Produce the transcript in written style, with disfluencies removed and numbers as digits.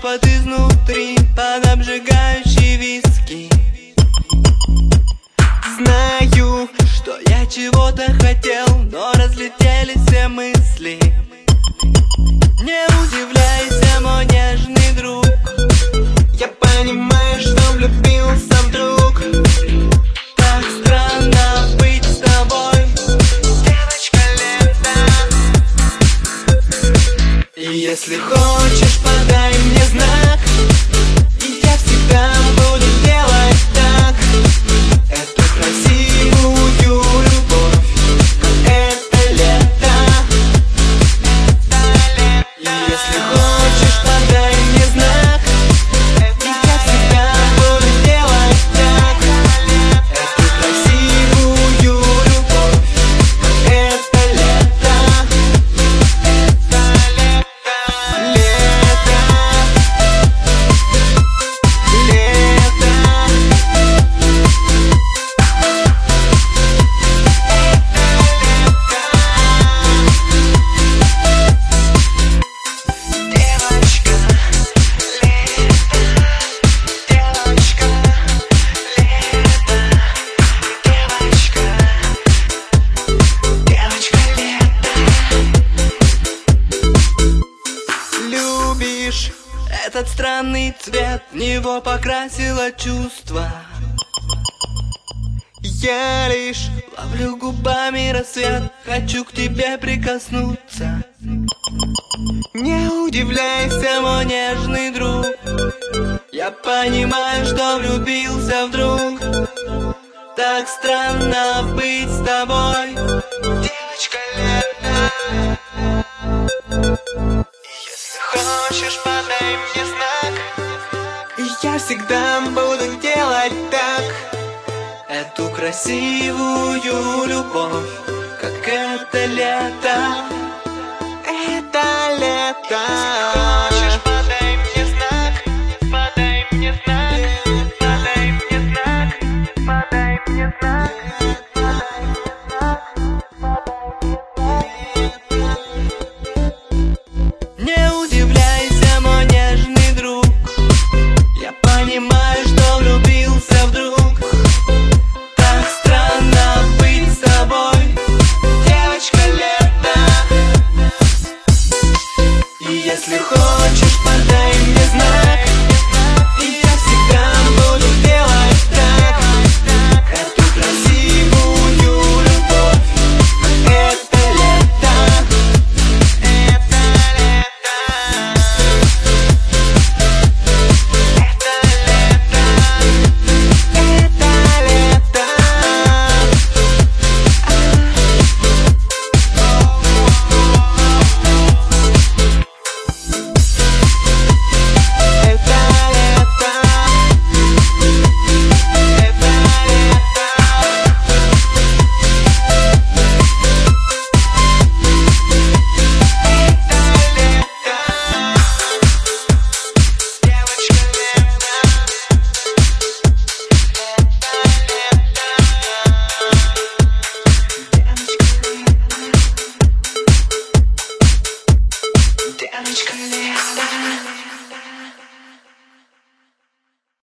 шепот изнутри под обжигающий виски. Знаю, что я чего-то хотел, но разлетелись все мысли. Не удивляйся, мой нежный друг, я понимаю, что влюбился вдруг. Так странно быть с тобой, девочка лета. И если хочешь, подай мне знак, и я всегда буду делать так. Эту красивую любовь, как это лето. И если хочешь, подай мне знак, и я всегда буду делать так. Эту красивую любовь, как это лето. Любишь этот странный цвет, в него покрасила чувства. Я лишь ловлю губами рассвет, хочу к тебе прикоснуться. Не удивляйся, мой нежный друг, я понимаю, что влюбился вдруг. Так странно быть с тобой, девочка лета. Хочешь, подай мне знак, и я всегда буду делать так. Эту красивую любовь, как это лето. Это лето. Хочешь, подай мне знак, подай мне знак, подай мне знак, подай мне знак.